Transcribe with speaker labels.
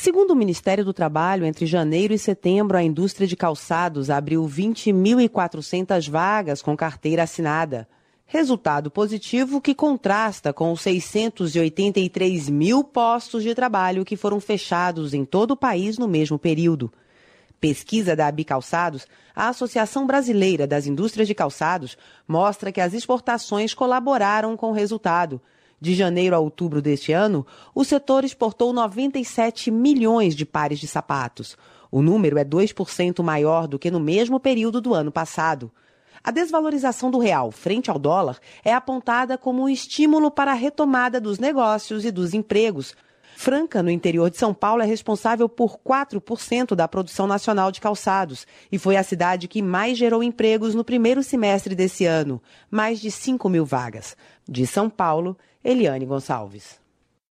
Speaker 1: Segundo o Ministério do Trabalho, entre janeiro e setembro, a indústria de calçados abriu 20.400 vagas com carteira assinada. Resultado positivo que contrasta com os 683 mil postos de trabalho que foram fechados em todo o país no mesmo período. Pesquisa da Abicalçados, a Associação Brasileira das Indústrias de Calçados, mostra que as exportações colaboraram com o resultado. De janeiro a outubro deste ano, o setor exportou 97 milhões de pares de sapatos. O número é 2% maior do que no mesmo período do ano passado. A desvalorização do real frente ao dólar é apontada como um estímulo para a retomada dos negócios e dos empregos. Franca, no interior de São Paulo, é responsável por 4% da produção nacional de calçados e foi a cidade que mais gerou empregos no primeiro semestre desse ano, mais de 5 mil vagas. De São Paulo, Eliane Gonçalves.